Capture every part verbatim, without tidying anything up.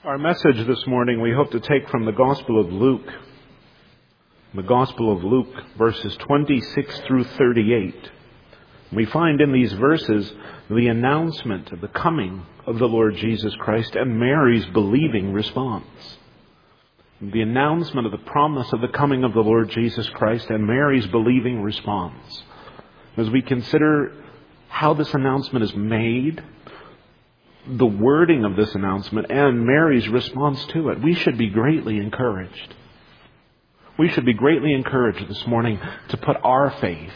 Our message this morning we hope to take from the Gospel of Luke. The Gospel of Luke, verses twenty-six through thirty-eight. We find in these verses the announcement of the coming of the Lord Jesus Christ and Mary's believing response. The announcement of the promise of the coming of the Lord Jesus Christ and Mary's believing response. As we consider how this announcement is made, the wording of this announcement and Mary's response to it, we should be greatly encouraged. We should be greatly encouraged this morning to put our faith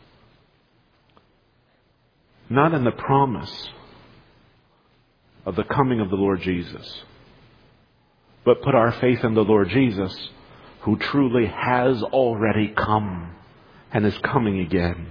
not in the promise of the coming of the Lord Jesus, but put our faith in the Lord Jesus, who truly has already come and is coming again.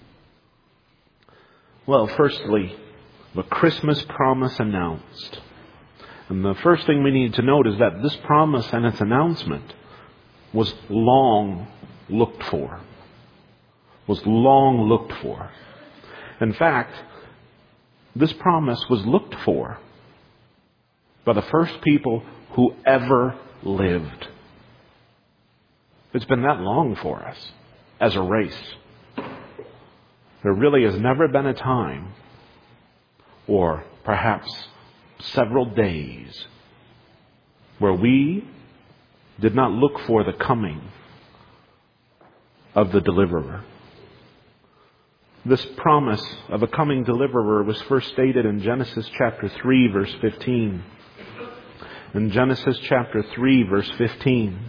Well, firstly, the Christmas promise announced. And the first thing we need to note is that this promise and its announcement was long looked for. Was long looked for. In fact, this promise was looked for by the first people who ever lived. It's been that long for us as a race. There really has never been a time, or perhaps several days, where we did not look for the coming of the deliverer. This promise of a coming deliverer was first stated in Genesis chapter three, verse fifteen. In Genesis chapter three, verse fifteen.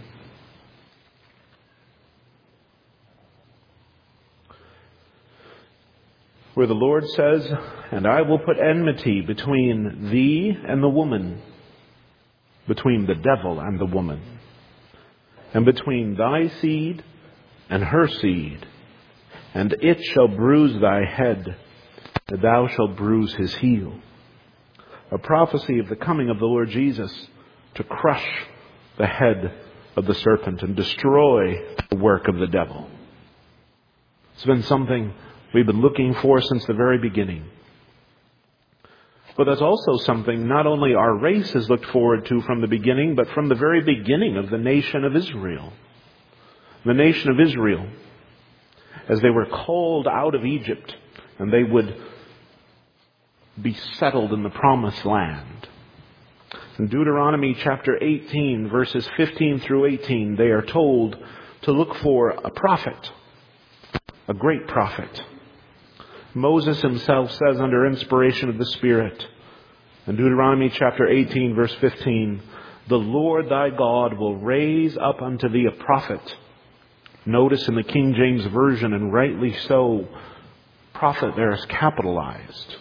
Where the Lord says, "And I will put enmity between thee and the woman, between the devil and the woman, and between thy seed and her seed, and it shall bruise thy head, and thou shalt bruise his heel." A prophecy of the coming of the Lord Jesus to crush the head of the serpent and destroy the work of the devil. It's been something we've been looking for since the very beginning. But that's also something not only our race has looked forward to from the beginning, but from the very beginning of the nation of Israel. The nation of Israel, as they were called out of Egypt, and they would be settled in the promised land. In Deuteronomy chapter eighteen, verses fifteen through eighteen, they are told to look for a prophet, a great prophet. Moses himself says under inspiration of the Spirit, in Deuteronomy chapter eighteen, verse fifteen, "The Lord thy God will raise up unto thee a prophet." Notice in the King James Version, and rightly so, prophet there is capitalized.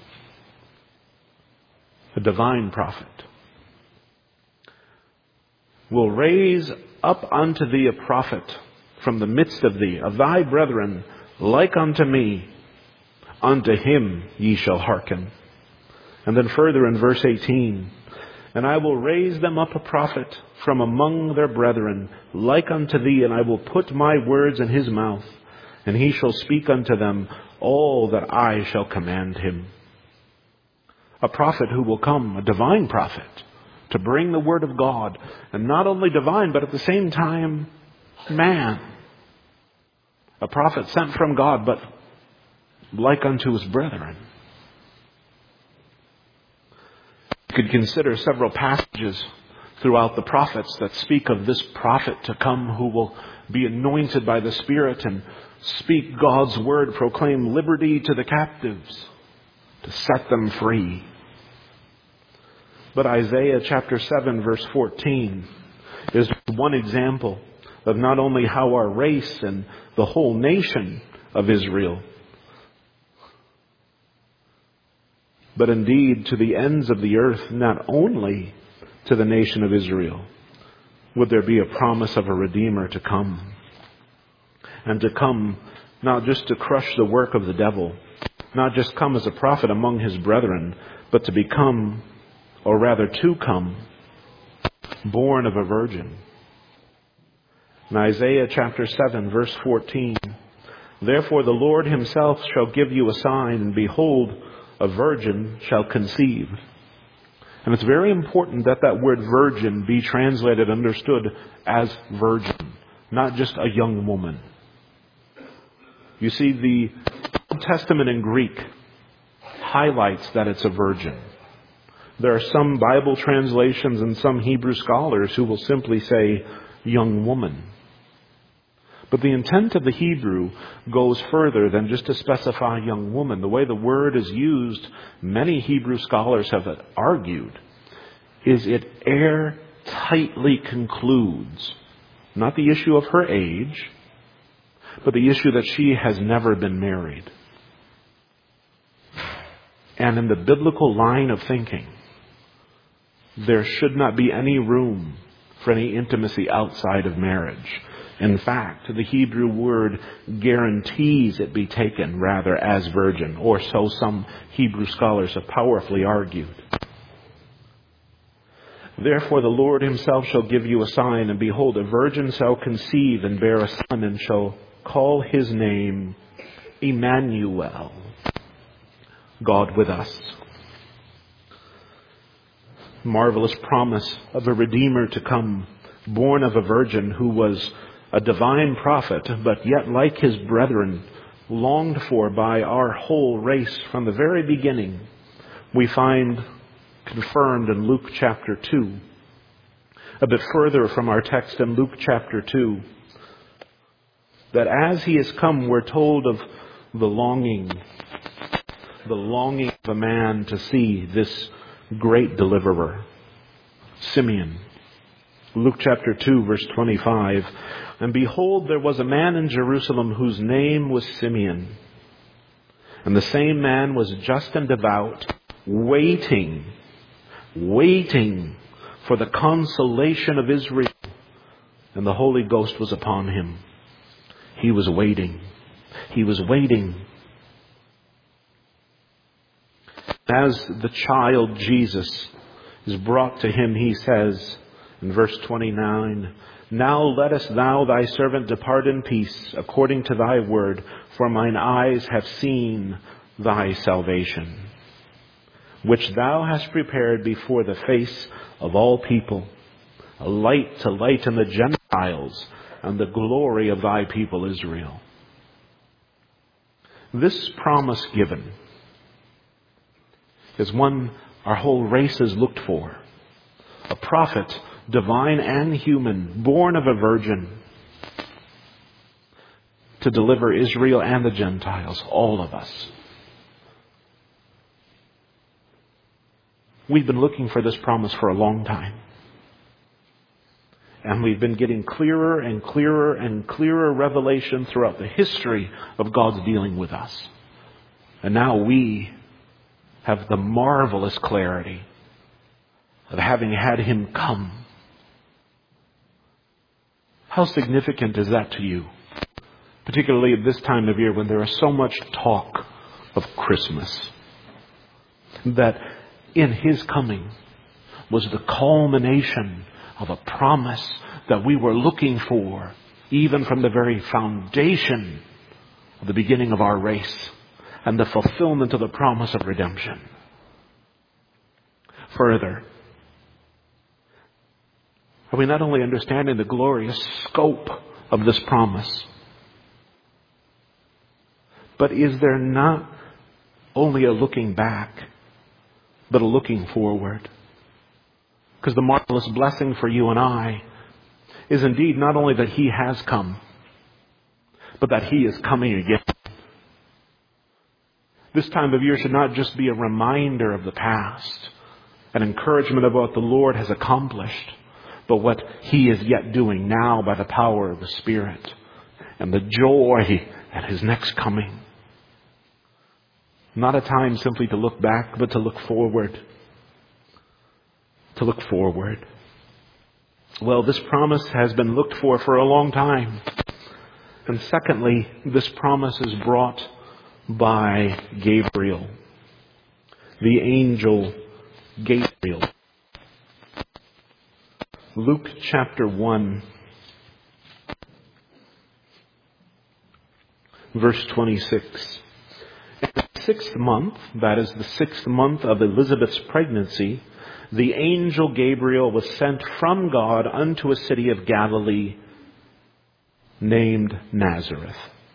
A divine prophet. "Will raise up unto thee a prophet from the midst of thee, of thy brethren, like unto me. Unto him ye shall hearken." And then further in verse eighteen, "And I will raise them up a prophet from among their brethren, like unto thee, and I will put my words in his mouth, and he shall speak unto them all that I shall command him." A prophet who will come, a divine prophet, to bring the word of God, and not only divine, but at the same time, man. A prophet sent from God, but like unto his brethren. You could consider several passages throughout the prophets that speak of this prophet to come who will be anointed by the Spirit and speak God's word, proclaim liberty to the captives, to set them free. But Isaiah chapter seven, verse fourteen is one example of not only how our race and the whole nation of Israel, but indeed to the ends of the earth, not only to the nation of Israel, would there be a promise of a Redeemer to come. And to come not just to crush the work of the devil, not just come as a prophet among his brethren, but to become, or rather to come, born of a virgin. In Isaiah chapter seven, verse fourteen, "Therefore the Lord himself shall give you a sign, and behold, a virgin shall conceive, And it's very important that that word virgin be translated, understood as virgin, not just a young woman. You see, the Old Testament in Greek highlights that it's a virgin. There are some Bible translations and some Hebrew scholars who will simply say young woman. But the intent of the Hebrew goes further than just to specify young woman. The way the word is used, many Hebrew scholars have argued, is it airtightly concludes not the issue of her age, but the issue that she has never been married. And in the biblical line of thinking, there should not be any room for any intimacy outside of marriage. In fact, the Hebrew word guarantees it be taken rather as virgin, or so some Hebrew scholars have powerfully argued. Therefore the Lord himself shall give you a sign, and behold, a virgin shall conceive and bear a son, and shall call his name Emmanuel, God with us. Marvelous promise of a Redeemer to come, born of a virgin who was a divine prophet, but yet like his brethren, longed for by our whole race from the very beginning. We find confirmed in Luke chapter two. A bit further from our text in Luke chapter two, that as he has come, we're told of the longing, the longing of a man to see this great deliverer, Simeon. Luke chapter two, verse twenty-five. And behold, there was a man in Jerusalem whose name was Simeon. And the same man was just and devout, waiting, waiting for the consolation of Israel. And the Holy Ghost was upon him. He was waiting. He was waiting. As the child Jesus is brought to him, he says in verse twenty-nine, Now lettest thou thy servant depart in peace, according to thy word, for mine eyes have seen thy salvation, which thou hast prepared before the face of all people, a light to lighten the Gentiles, and the glory of thy people Israel. This promise given is one our whole race has looked for. A prophet, divine and human, born of a virgin, to deliver Israel and the Gentiles, all of us. We've been looking for this promise for a long time. And we've been getting clearer and clearer and clearer revelation throughout the history of God's dealing with us. And now we have the marvelous clarity of having had him come. How significant is that to you? Particularly at this time of year when there is so much talk of Christmas. That in his coming was the culmination of a promise that we were looking for, even from the very foundation of the beginning of our race, and the fulfillment of the promise of redemption. Further, are we not only understanding the glorious scope of this promise, but is there not only a looking back, but a looking forward? Because the marvelous blessing for you and I is indeed not only that he has come, but that he is coming again. This time of year should not just be a reminder of the past, an encouragement of what the Lord has accomplished, but what he is yet doing now by the power of the Spirit, and the joy at his next coming. Not a time simply to look back, but to look forward. To look forward. Well, this promise has been looked for for a long time. And secondly, this promise is brought by Gabriel, the angel Gabriel. Luke chapter one, verse twenty-six. In the sixth month, that is the sixth month of Elizabeth's pregnancy, the angel Gabriel was sent from God unto a city of Galilee named Nazareth.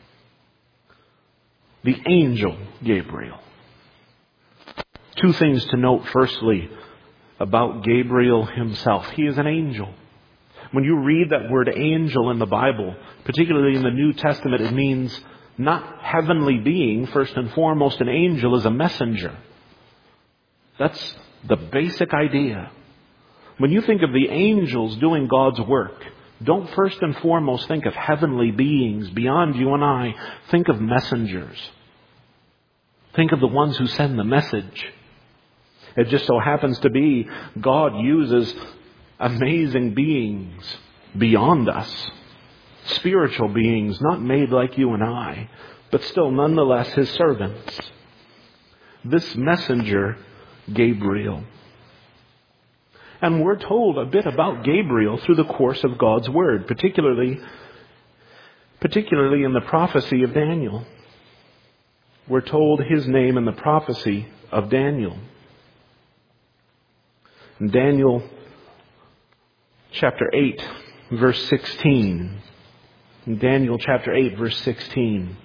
The angel Gabriel. Two things to note. Firstly, about Gabriel himself. He is an angel. When you read that word angel in the Bible, particularly in the New Testament, it means not heavenly being. First and foremost, an angel is a messenger. That's the basic idea. When you think of the angels doing God's work, don't first and foremost think of heavenly beings beyond you and I. Think of messengers. Think of the ones who send the message. It just so happens to be God uses amazing beings beyond us. Spiritual beings, not made like you and I, but still nonetheless His servants. This messenger, Gabriel. And we're told a bit about Gabriel through the course of God's Word, particularly, particularly in the prophecy of Daniel. We're told his name in the prophecy of Daniel. In Daniel chapter eight, verse sixteen. In Daniel chapter eight, verse sixteen.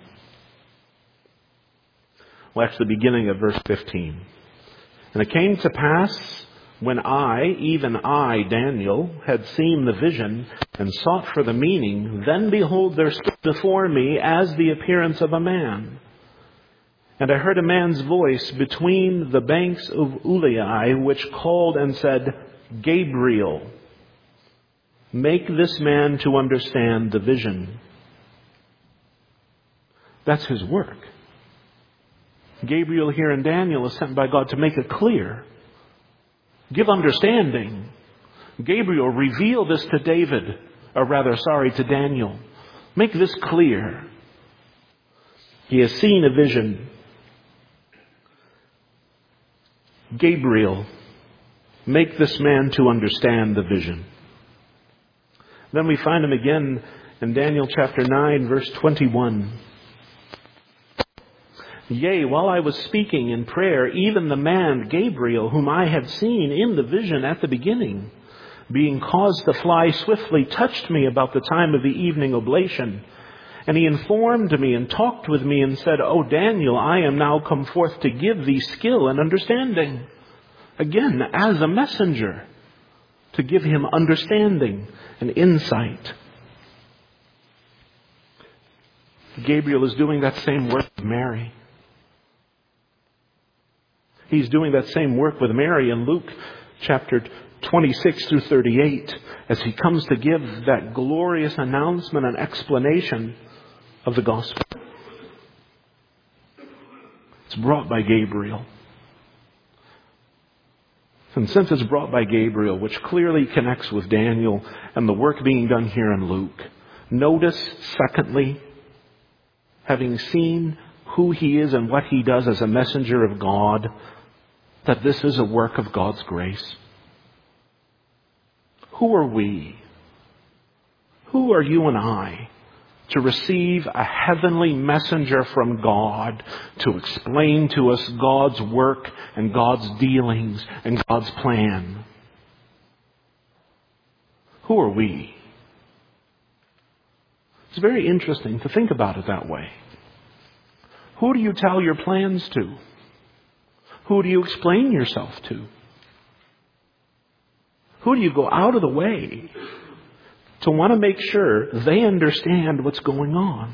Well, actually, beginning of verse fifteen. And it came to pass, when I, even I, Daniel, had seen the vision and sought for the meaning, then behold, there stood before me as the appearance of a man. And I heard a man's voice between the banks of Ulai, which called and said, Gabriel, make this man to understand the vision. That's his work. Gabriel here in Daniel is sent by God to make it clear. Give understanding. Gabriel, reveal this to David, or rather, sorry, to Daniel. Make this clear. He has seen a vision. Gabriel, make this man to understand the vision. Then we find him again in Daniel chapter nine, verse twenty-one. Yea, while I was speaking in prayer, even the man Gabriel, whom I had seen in the vision at the beginning, being caused to fly swiftly, touched me about the time of the evening oblation. And he informed me and talked with me and said, O Daniel, I am now come forth to give thee skill and understanding. Again, as a messenger, to give him understanding and insight. Gabriel is doing that same work with Mary. He's doing that same work with Mary in Luke chapter twenty-six through thirty-eight, as he comes to give that glorious announcement and explanation of the gospel. It's brought by Gabriel. And since it's brought by Gabriel, which clearly connects with Daniel and the work being done here in Luke, notice, secondly, having seen who he is and what he does as a messenger of God, that this is a work of God's grace. Who are we? Who are you and I to receive a heavenly messenger from God to explain to us God's work and God's dealings and God's plan? Who are we? It's very interesting to think about it that way. Who do you tell your plans to? Who do you explain yourself to? Who do you go out of the way to want to make sure they understand what's going on?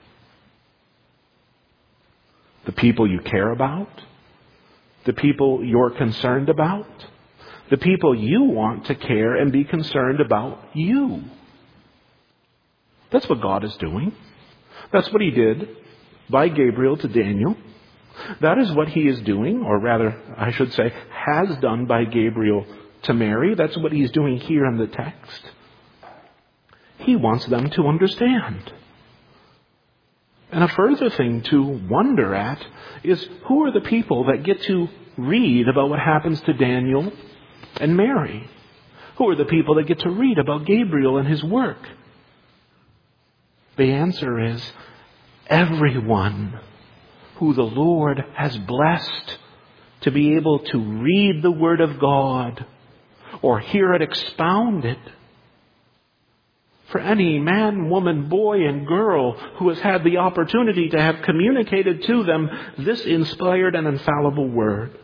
The people you care about? The people you're concerned about? The people you want to care and be concerned about you? That's what God is doing. That's what He did by Gabriel to Daniel. That is what He is doing, or rather, I should say, has done by Gabriel to Mary. That's what He's doing here in the text. He wants them to understand. And a further thing to wonder at is, who are the people that get to read about what happens to Daniel and Mary? Who are the people that get to read about Gabriel and his work? The answer is everyone who the Lord has blessed to be able to read the Word of God or hear it expounded. For any man, woman, boy, and girl who has had the opportunity to have communicated to them this inspired and infallible Word.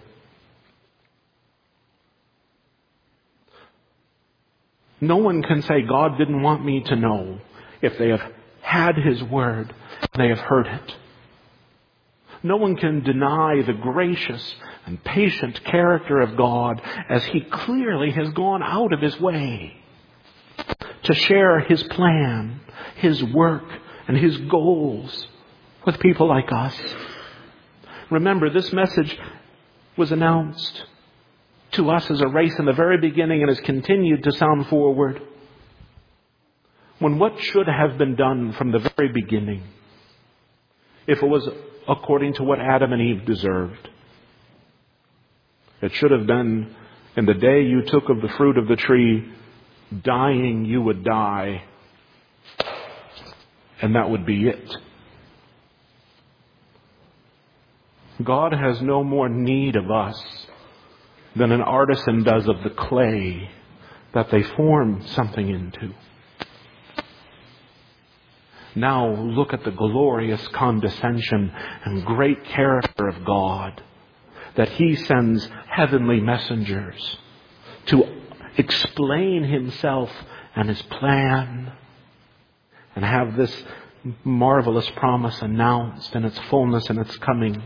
No one can say God didn't want me to know if they have had His Word, they have heard it. No one can deny the gracious and patient character of God as He clearly has gone out of His way to share His plan, His work, and His goals with people like us. Remember, this message was announced to us as a race in the very beginning and has continued to sound forward. When what should have been done from the very beginning, if it was according to what Adam and Eve deserved, it should have been, in the day you took of the fruit of the tree, dying you would die, and that would be it. God has no more need of us than an artisan does of the clay that they form something into. Now look at the glorious condescension and great character of God, that He sends heavenly messengers to explain Himself and His plan and have this marvelous promise announced in its fullness and its coming.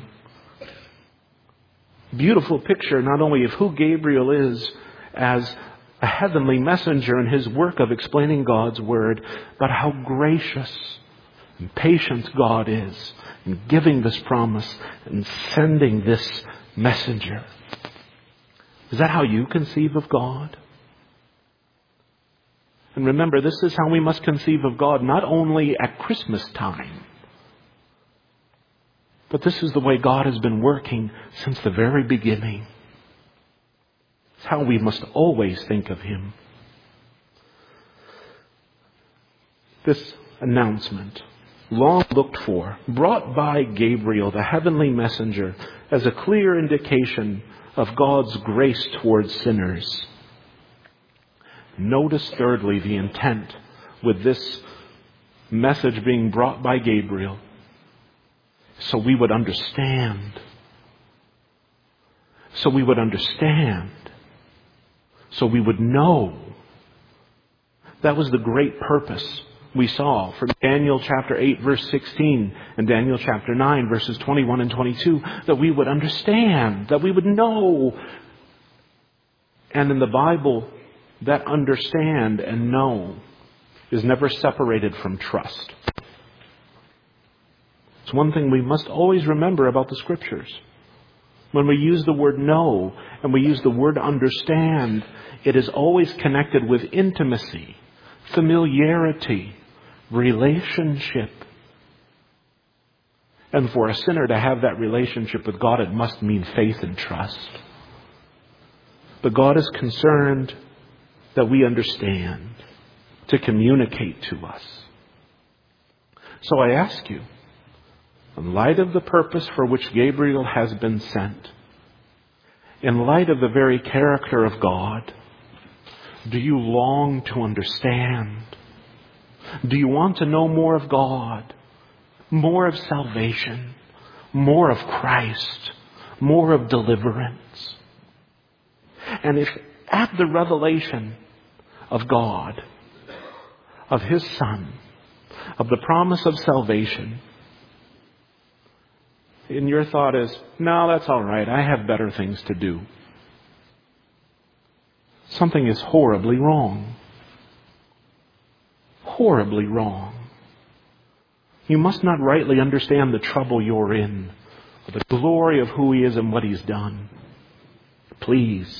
Beautiful picture not only of who Gabriel is as a heavenly messenger in his work of explaining God's Word, but how gracious and patient God is in giving this promise and sending this messenger. Is that how you conceive of God? And remember, this is how we must conceive of God, not only at Christmas time, but this is the way God has been working since the very beginning. It's how we must always think of Him. This announcement, long looked for, brought by Gabriel, the heavenly messenger, as a clear indication of God's grace towards sinners. Notice thirdly the intent with this message being brought by Gabriel. So we would understand. So we would understand. So we would know. That was the great purpose we saw from Daniel chapter eight verse sixteen and Daniel chapter nine verses twenty-one and twenty-two. That we would understand. That we would know. And in the Bible, that understand and know is never separated from trust. It's one thing we must always remember about the Scriptures. When we use the word know and we use the word understand, it is always connected with intimacy, familiarity, relationship. And for a sinner to have that relationship with God, it must mean faith and trust. But God is concerned that we understand, to communicate to us. So I ask you, in light of the purpose for which Gabriel has been sent, in light of the very character of God, do you long to understand? Do you want to know more of God, more of salvation, more of Christ, more of deliverance? And if at the revelation of God, of His Son, of the promise of salvation, and your thought is, no, that's all right, I have better things to do, something is horribly wrong. Horribly wrong. You must not rightly understand the trouble you're in, or the glory of who He is and what He's done. Please,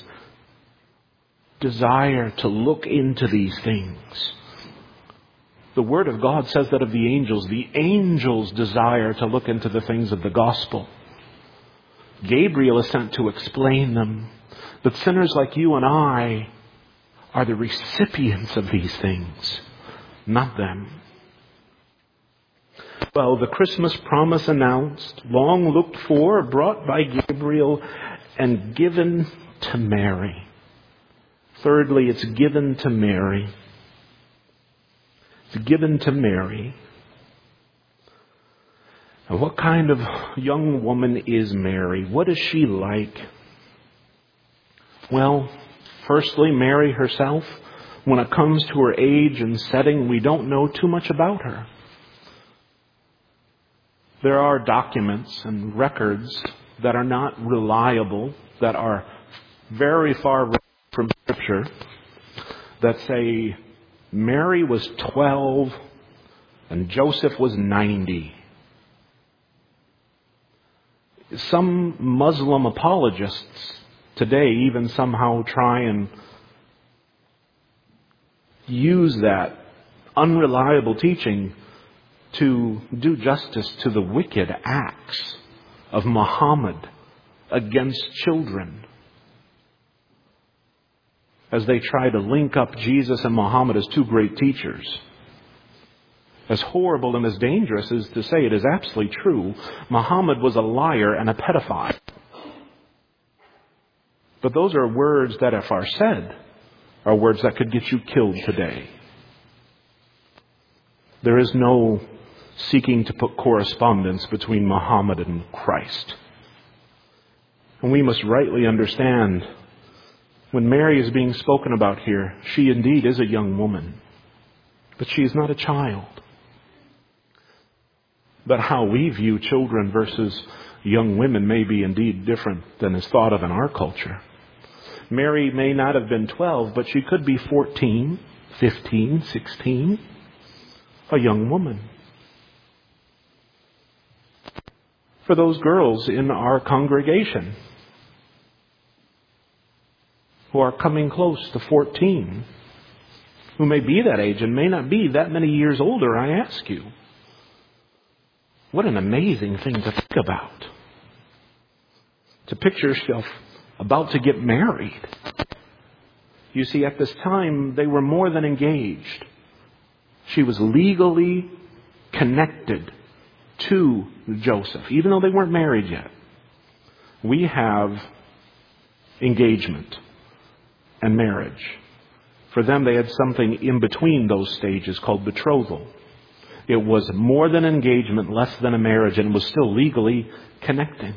desire to look into these things. The Word of God says that of the angels. The angels desire to look into the things of the gospel. Gabriel is sent to explain them. But sinners like you and I are the recipients of these things, not them. Well, the Christmas promise announced, long looked for, brought by Gabriel, and given to Mary. Thirdly, it's given to Mary. It's given to Mary. And what kind of young woman is Mary? What is she like? Well, firstly, Mary herself, when it comes to her age and setting, we don't know too much about her. There are documents and records that are not reliable, that are very far from Scripture, that say Mary was twelve and Joseph was ninety. Some Muslim apologists today even somehow try and use that unreliable teaching to do justice to the wicked acts of Muhammad against children, as they try to link up Jesus and Muhammad as two great teachers. As horrible and as dangerous as to say it is absolutely true, Muhammad was a liar and a pedophile. But those are words that, if are said, are words that could get you killed today. There is no seeking to put correspondence between Muhammad and Christ. And we must rightly understand, when Mary is being spoken about here, she indeed is a young woman, but she is not a child. But how we view children versus young women may be indeed different than is thought of in our culture. Mary may not have been twelve, but she could be fourteen, fifteen, sixteen, a young woman. For those girls in our congregation who are coming close to fourteen, who may be that age and may not be that many years older, I ask you, what an amazing thing to think about. To picture yourself about to get married. You see, at this time, they were more than engaged. She was legally connected to Joseph, even though they weren't married yet. We have engagement and marriage. For them, they had something in between those stages called betrothal. It was more than engagement, less than a marriage, and was still legally connecting.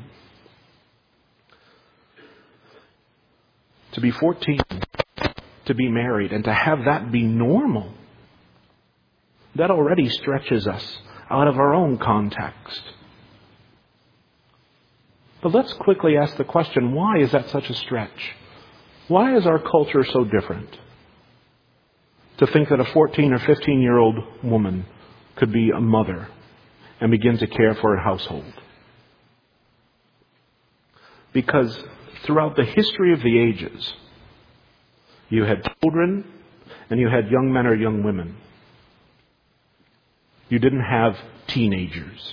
To be fourteen, to be married, and to have that be normal, that already stretches us out of our own context. But let's quickly ask the question, why is that such a stretch? Why is our culture so different? To think that a fourteen or fifteen-year-old woman could be a mother and begin to care for a household. Because throughout the history of the ages, you had children and you had young men or young women. You didn't have teenagers.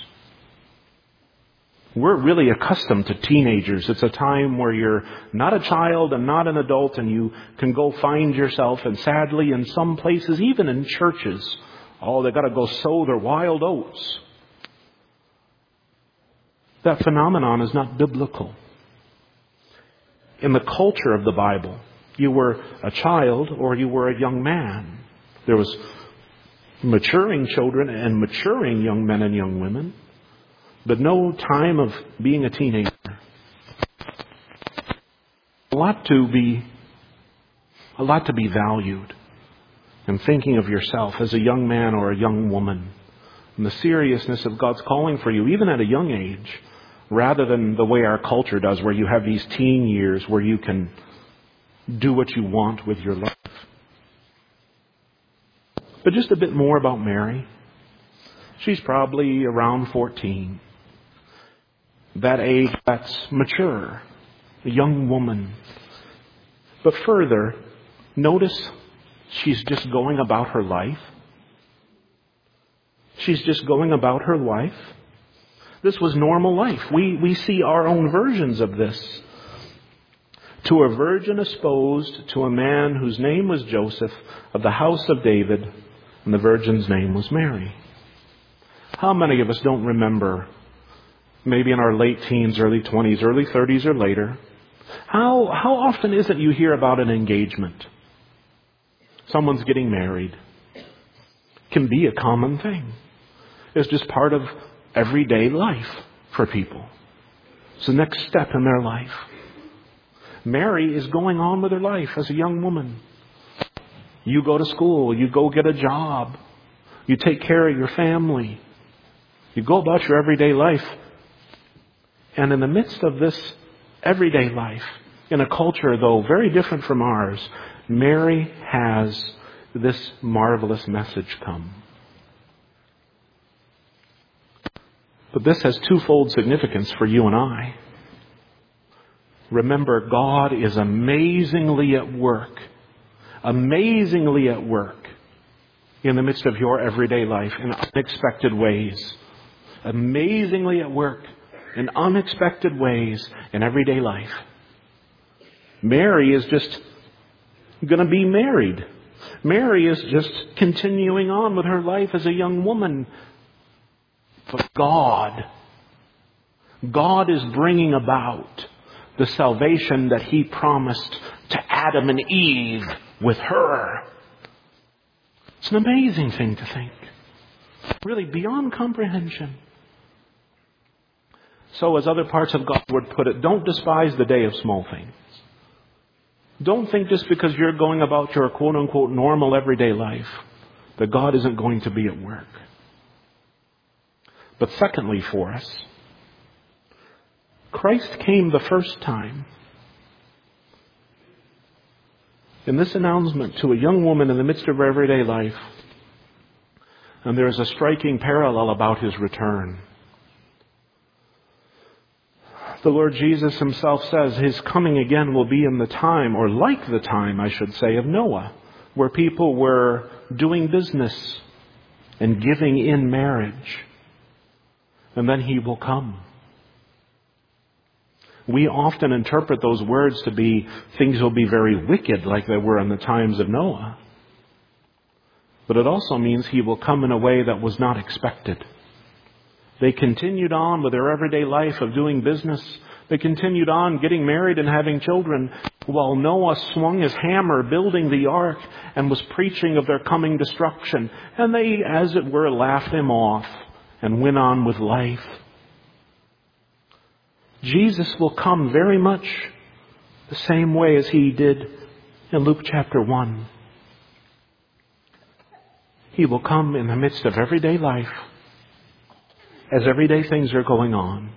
We're really accustomed to teenagers. It's a time where you're not a child and not an adult, and you can go find yourself. And sadly, in some places, even in churches, oh, they got to go sow their wild oats. That phenomenon is not biblical. In the culture of the Bible, you were a child or you were a young man. There was maturing children and maturing young men and young women, but no time of being a teenager. A lot to be, a lot to be valued in thinking of yourself as a young man or a young woman, and the seriousness of God's calling for you, even at a young age, rather than the way our culture does, where you have these teen years where you can do what you want with your life. But just a bit more about Mary. She's probably around fourteen. That age that's mature, a young woman. But further, notice she's just going about her life. She's just going about her life. This was normal life. We, we see our own versions of this. To a virgin espoused to a man whose name was Joseph, of the house of David, and the virgin's name was Mary. How many of us don't remember, maybe in our late teens, early twenties, early thirties or later, How, how often is it you hear about an engagement? Someone's getting married. It can be a common thing. It's just part of everyday life for people. It's the next step in their life. Mary is going on with her life as a young woman. You go to school. You go get a job. You take care of your family. You go about your everyday life. And in the midst of this everyday life, in a culture, though, very different from ours, Mary has this marvelous message come. But this has twofold significance for you and I. Remember, God is amazingly at work, amazingly at work in the midst of your everyday life in unexpected ways. Amazingly at work in unexpected ways in everyday life. Mary is just going to be married. Mary is just continuing on with her life as a young woman. But God, God is bringing about the salvation that He promised to Adam and Eve with her. It's an amazing thing to think. Really beyond comprehension. So as other parts of God would put it, don't despise the day of small things. Don't think just because you're going about your quote-unquote normal everyday life that God isn't going to be at work. But secondly for us, Christ came the first time in this announcement to a young woman in the midst of her everyday life. And there is a striking parallel about His return. The Lord Jesus Himself says His coming again will be in the time, or like the time, I should say, of Noah, where people were doing business and giving in marriage. And then He will come. We often interpret those words to be things will be very wicked like they were in the times of Noah. But it also means He will come in a way that was not expected. They continued on with their everyday life of doing business. They continued on getting married and having children while Noah swung his hammer building the ark and was preaching of their coming destruction. And they, as it were, laughed Him off and went on with life. Jesus will come very much the same way as He did in Luke chapter one. He will come in the midst of everyday life as everyday things are going on.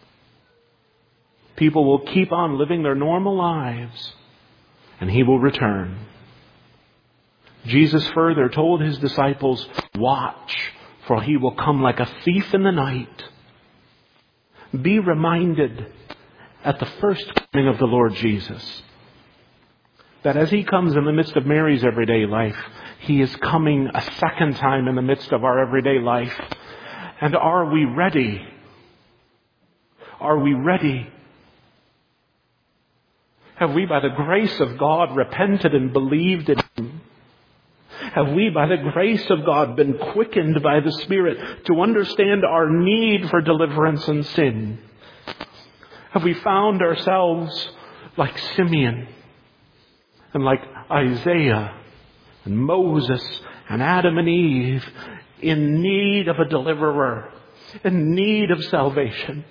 People will keep on living their normal lives, and He will return. Jesus further told His disciples, "Watch, for He will come like a thief in the night." Be reminded at the first coming of the Lord Jesus that as He comes in the midst of Mary's everyday life, He is coming a second time in the midst of our everyday life. And are we ready? Are we ready? Have we, by the grace of God, repented and believed in Him? Have we, by the grace of God, been quickened by the Spirit to understand our need for deliverance and sin? Have we found ourselves like Simeon and like Isaiah and Moses and Adam and Eve in need of a deliverer, in need of salvation?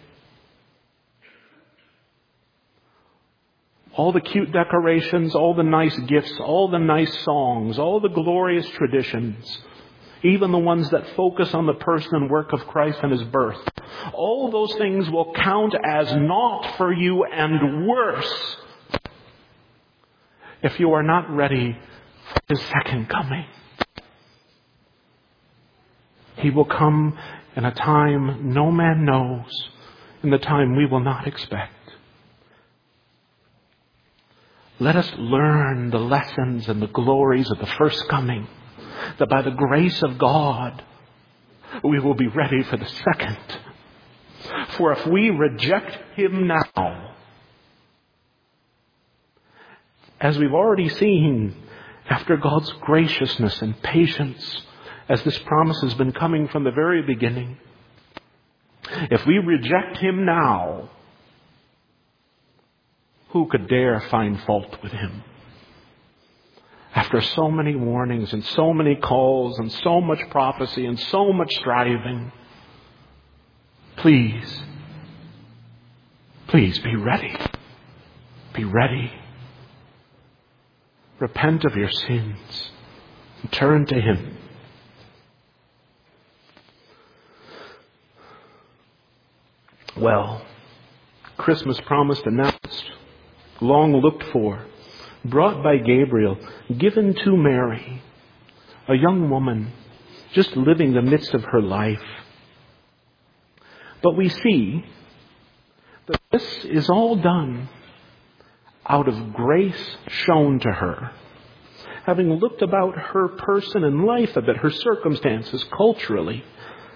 All the cute decorations, all the nice gifts, all the nice songs, all the glorious traditions, even the ones that focus on the person and work of Christ and His birth, all those things will count as naught for you and worse if you are not ready for His second coming. He will come in a time no man knows, in the time we will not expect. Let us learn the lessons and the glories of the first coming, that by the grace of God, we will be ready for the second. For if we reject Him now, as we've already seen, after God's graciousness and patience, as this promise has been coming from the very beginning, if we reject Him now, Who could dare find fault with him? After so many warnings and so many calls and so much prophecy and so much striving, please, please be ready. Be ready. Repent of your sins and turn to him. Well, Christmas promised, announced, long looked for, brought by Gabriel, given to Mary, a young woman just living the midst of her life. But we see that this is all done out of grace shown to her. Having looked about her person and life a bit, her circumstances culturally,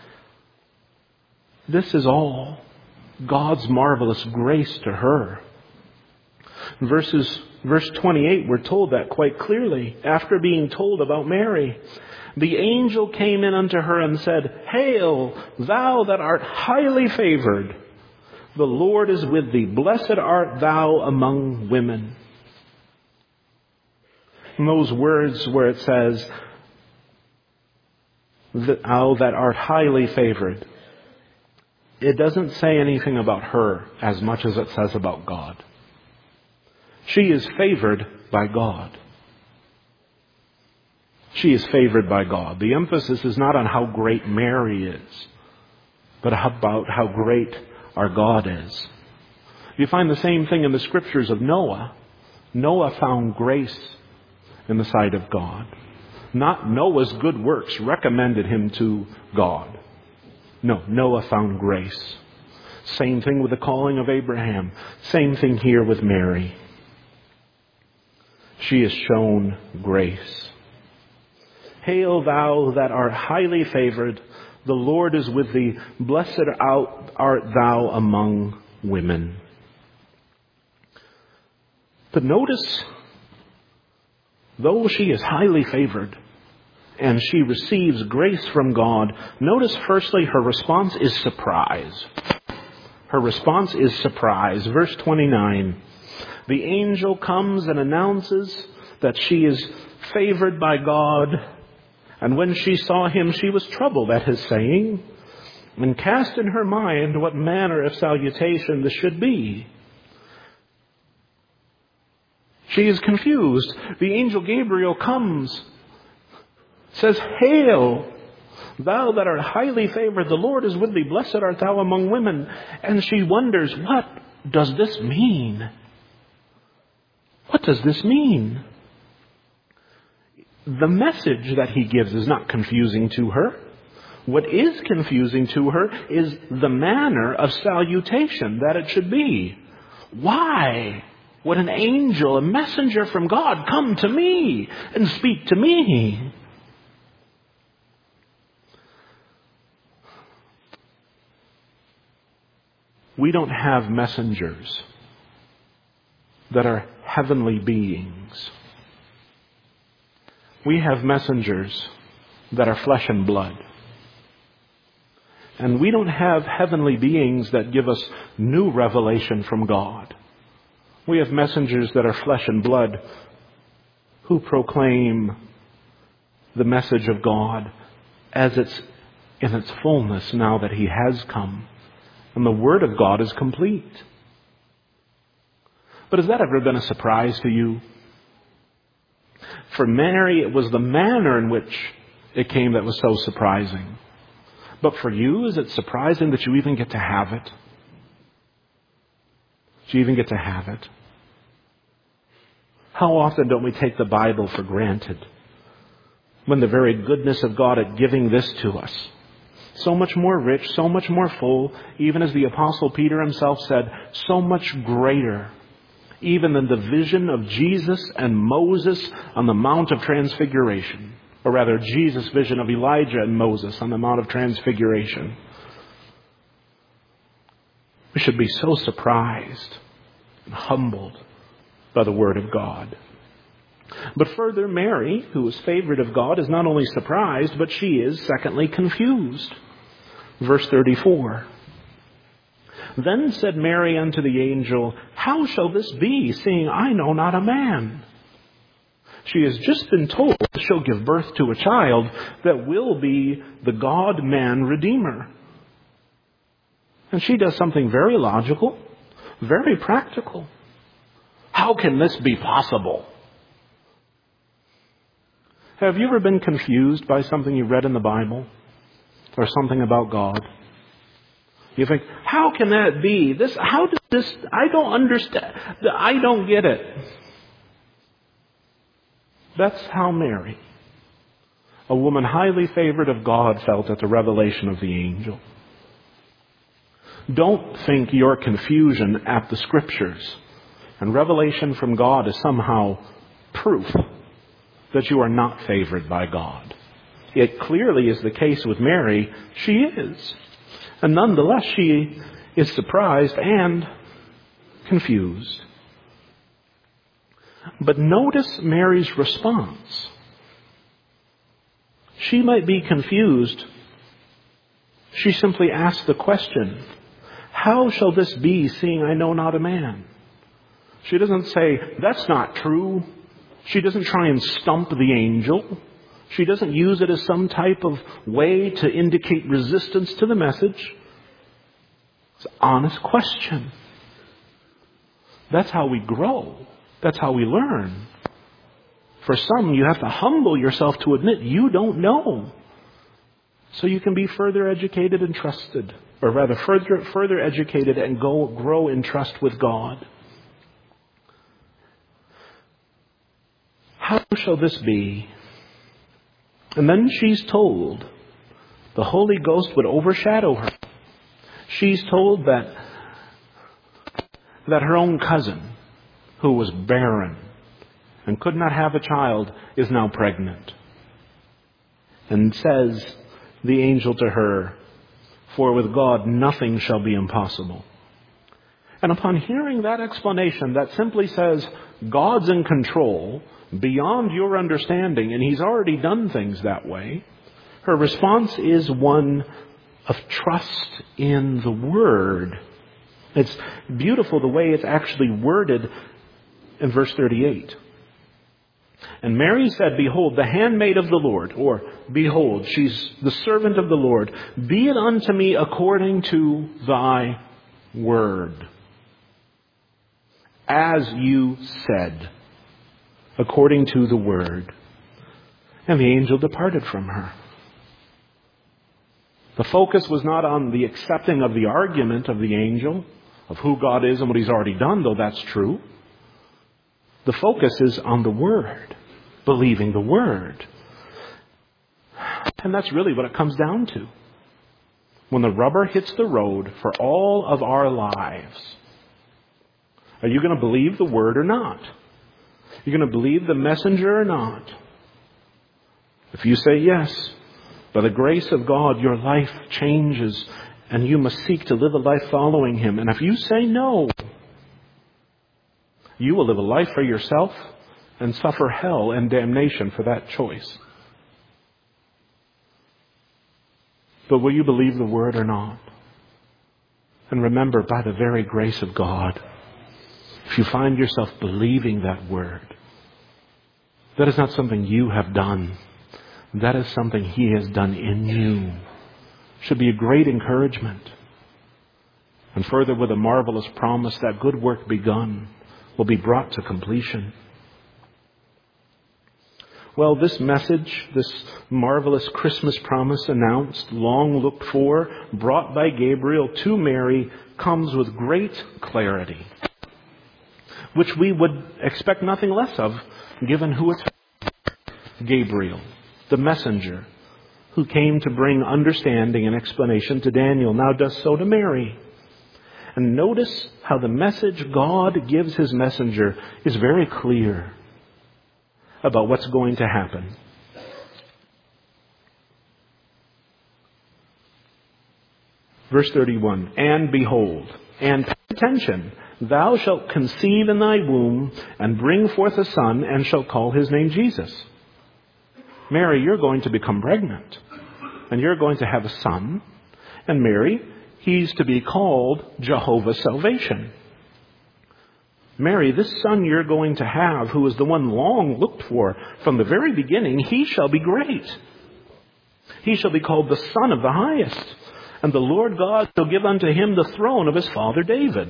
this is all God's marvelous grace to her. Verses, verse twenty-eight, we're told that quite clearly. After being told about Mary, the angel came in unto her and said, Hail, thou that art highly favored. The Lord is with thee. Blessed art thou among women. And those words where it says, Thou that art highly favored, it doesn't say anything about her as much as it says about God. She is favored by God. She is favored by God. The emphasis is not on how great Mary is, but about how great our God is. You find the same thing in the scriptures of Noah. Noah found grace in the sight of God. Not Noah's good works recommended him to God. No, Noah found grace. Same thing with the calling of Abraham. Same thing here with Mary. She is shown grace. Hail thou that art highly favored. The Lord is with thee. Blessed art thou among women. But notice, though she is highly favored and she receives grace from God, notice firstly her response is surprise. Her response is surprise. Verse twenty-nine. The angel comes and announces that she is favored by God. And when she saw him, she was troubled at his saying, and cast in her mind what manner of salutation this should be. She is confused. The angel Gabriel comes, says, Hail, thou that art highly favored, the Lord is with thee, blessed art thou among women. And she wonders, what does this mean? What does this mean? The message that he gives is not confusing to her. What is confusing to her is the manner of salutation that it should be. Why would an angel, a messenger from God, come to me and speak to me? We don't have messengers that are heavenly beings. We have messengers that are flesh and blood. And we don't have heavenly beings that give us new revelation from God. We have messengers that are flesh and blood who proclaim the message of God as it's in its fullness now that he has come. And the Word of God is complete. But has that ever been a surprise to you? For Mary, it was the manner in which it came that was so surprising. But for you, is it surprising that you even get to have it? Do you even get to have it? How often don't we take the Bible for granted, when the very goodness of God at giving this to us, so much more rich, so much more full, even as the Apostle Peter himself said, so much greater, even than the vision of Jesus and Moses on the Mount of Transfiguration. Or rather, Jesus' vision of Elijah and Moses on the Mount of Transfiguration. We should be so surprised and humbled by the Word of God. But further, Mary, who is favored of God, is not only surprised, but she is, secondly, confused. Verse thirty-four. Then said Mary unto the angel, How shall this be, seeing I know not a man? She has just been told she'll give birth to a child that will be the God-man Redeemer. And she does something very logical, very practical. How can this be possible? Have you ever been confused by something you read in the Bible or something about God? You think, how can that be? This, how does this, I don't understand. I don't get it. That's how Mary, a woman highly favored of God, felt at the revelation of the angel. Don't think your confusion at the Scriptures and revelation from God is somehow proof that you are not favored by God. It clearly is the case with Mary. She is. And nonetheless, she is surprised and confused. But notice Mary's response. She might be confused. She simply asked the question, How shall this be, seeing I know not a man? She doesn't say, that's not true. She doesn't try and stump the angel. She doesn't use it as some type of way to indicate resistance to the message. It's an honest question. That's how we grow. That's how we learn. For some, you have to humble yourself to admit you don't know, so you can be further educated and trusted, or rather further, further educated and go grow in trust with God. How shall this be? And then she's told the Holy Ghost would overshadow her. She's told that, that her own cousin, who was barren and could not have a child, is now pregnant. And says the angel to her, For with God nothing shall be impossible. And upon hearing that explanation that simply says, God's in control, beyond your understanding, and He's already done things that way, her response is one of trust in the Word. It's beautiful the way it's actually worded in verse thirty-eight. And Mary said, Behold, the handmaid of the Lord, or behold, she's the servant of the Lord. Be it unto me according to thy word. As you said, according to the word. And the angel departed from her. The focus was not on the accepting of the argument of the angel, of who God is and what He's already done, though that's true. The focus is on the Word, believing the Word. And that's really what it comes down to. When the rubber hits the road for all of our lives, are you going to believe the Word or not? Are you going to believe the messenger or not? If you say yes, by the grace of God, your life changes and you must seek to live a life following Him. And if you say no, you will live a life for yourself and suffer hell and damnation for that choice. But will you believe the Word or not? And remember, by the very grace of God, if you find yourself believing that Word, that is not something you have done. That is something He has done in you. Should be a great encouragement. And further, with a marvelous promise that good work begun will be brought to completion. Well, this message, this marvelous Christmas promise announced, long looked for, brought by Gabriel to Mary, comes with great clarity, which we would expect nothing less of, given who it's Gabriel, the messenger, who came to bring understanding and explanation to Daniel, now does so to Mary. And notice how the message God gives His messenger is very clear about what's going to happen. Verse thirty-one, And behold, and pay attention, thou shalt conceive in thy womb, and bring forth a son, and shalt call his name Jesus. Mary, you're going to become pregnant, and you're going to have a son. And Mary, He's to be called Jehovah's salvation. Mary, this son you're going to have, who is the one long looked for from the very beginning, he shall be great. He shall be called the Son of the Highest. And the Lord God shall give unto him the throne of his father David,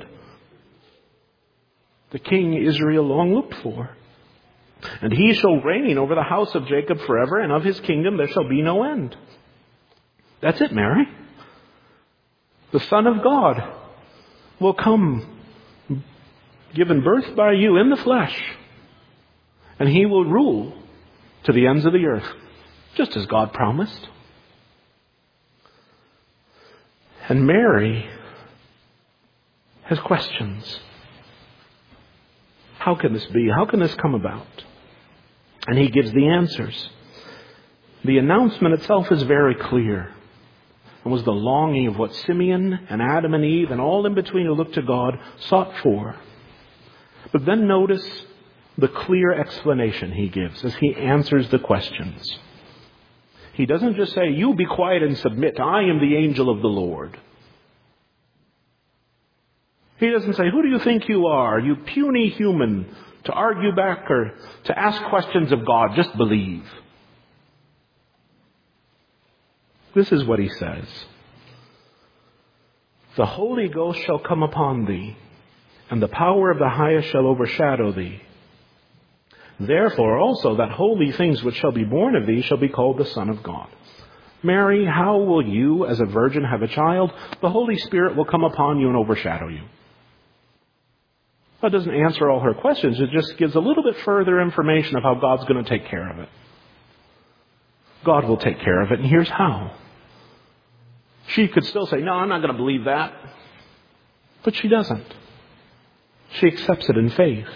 the king Israel long looked for. And he shall reign over the house of Jacob forever, and of his kingdom there shall be no end. That's it, Mary. The Son of God will come, given birth by you in the flesh, and he will rule to the ends of the earth, just as God promised. And Mary has questions. How can this be? How can this come about? And he gives the answers. The announcement itself is very clear. It was the longing of what Simeon and Adam and Eve and all in between who looked to God sought for. But then notice the clear explanation he gives as he answers the questions. He doesn't just say, you be quiet and submit. I am the angel of the Lord. He doesn't say, who do you think you are, you puny human, to argue back or to ask questions of God? Just believe. This is what he says. The Holy Ghost shall come upon thee, and the power of the Highest shall overshadow thee. Therefore also that holy things which shall be born of thee shall be called the Son of God. Mary, how will you as a virgin have a child? The Holy Spirit will come upon you and overshadow you. That doesn't answer all her questions. It just gives a little bit further information of how God's going to take care of it. God will take care of it, and here's how. She could still say, no, I'm not going to believe that. But she doesn't. She accepts it in faith.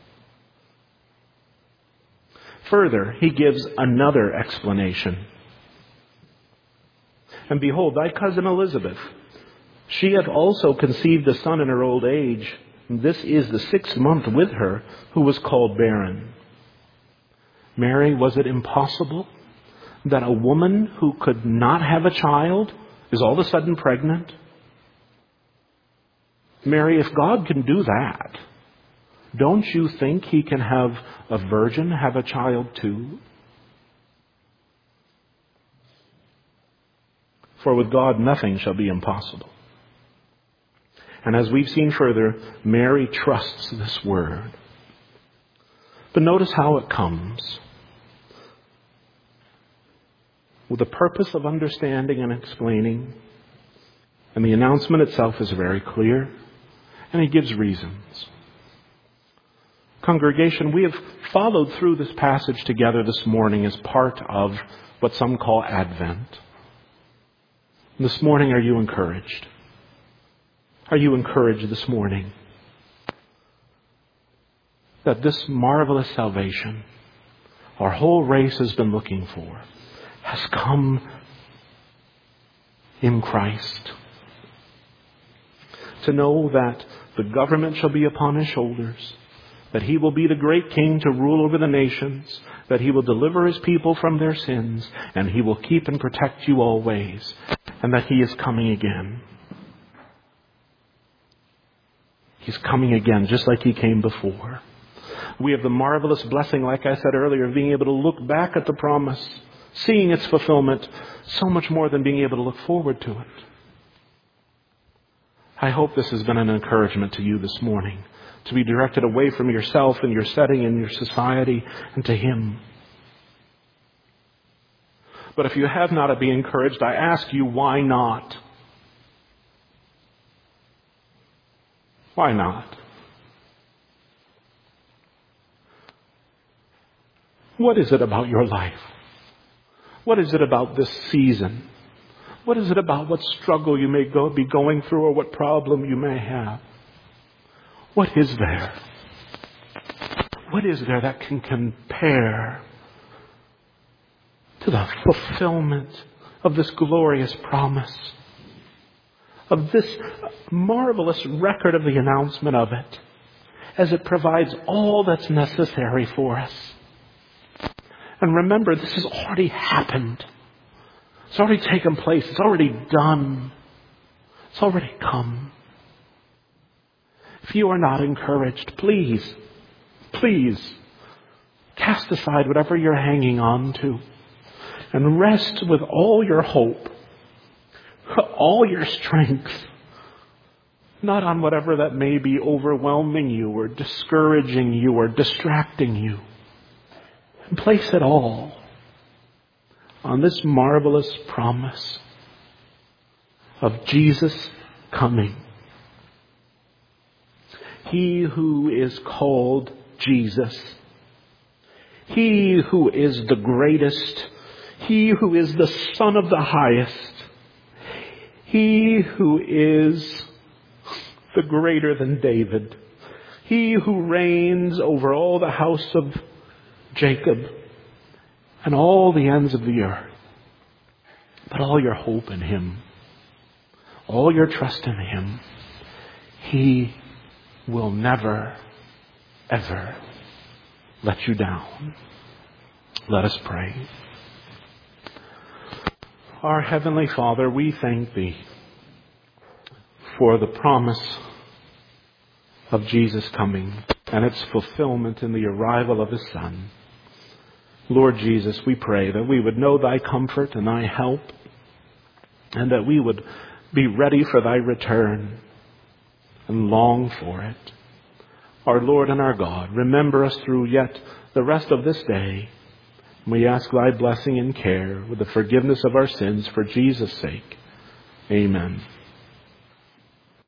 Further, he gives another explanation. And behold, thy cousin Elizabeth, she hath also conceived a son in her old age. This is the sixth month with her, who was called barren. Mary, was it impossible that a woman who could not have a child is all of a sudden pregnant? Mary, if God can do that, don't you think he can have a virgin have a child too? For with God nothing shall be impossible. And as we've seen further, Mary trusts this word. But notice how it comes. With the purpose of understanding and explaining. And the announcement itself is very clear. And he gives reasons. Congregation, we have followed through this passage together this morning as part of what some call Advent. And this morning, are you encouraged? Are you encouraged this morning that this marvelous salvation our whole race has been looking for has come in Christ? To know that the government shall be upon his shoulders, that he will be the great king to rule over the nations, that he will deliver his people from their sins, and he will keep and protect you always, and that he is coming again. He's coming again, just like he came before. We have the marvelous blessing, like I said earlier, of being able to look back at the promise, seeing its fulfillment, so much more than being able to look forward to it. I hope this has been an encouragement to you this morning, to be directed away from yourself and your setting and your society and to him. But if you have not been encouraged, I ask you, why not? Why not? What is it about your life? What is it about this season? What is it about what struggle you may go, be going through or what problem you may have? What is there? What is there that can compare to the fulfillment of this glorious promise? Of this marvelous record of the announcement of it, as it provides all that's necessary for us. And remember, this has already happened. It's already taken place. It's already done. It's already come. If you are not encouraged, please, please cast aside whatever you're hanging on to and rest with all your hope, all your strength, not on whatever that may be overwhelming you or discouraging you or distracting you. And place it all on this marvelous promise of Jesus coming. He who is called Jesus, He who is the greatest, He who is the Son of the highest, He who is the greater than David, He who reigns over all the house of Jacob and all the ends of the earth. Put all your hope in Him, all your trust in Him. He will never, ever let you down. Let us pray. Our Heavenly Father, we thank Thee for the promise of Jesus coming and its fulfillment in the arrival of His Son. Lord Jesus, we pray that we would know Thy comfort and Thy help, and that we would be ready for Thy return and long for it. Our Lord and our God, remember us through yet the rest of this day. We ask Thy blessing and care with the forgiveness of our sins for Jesus' sake. Amen.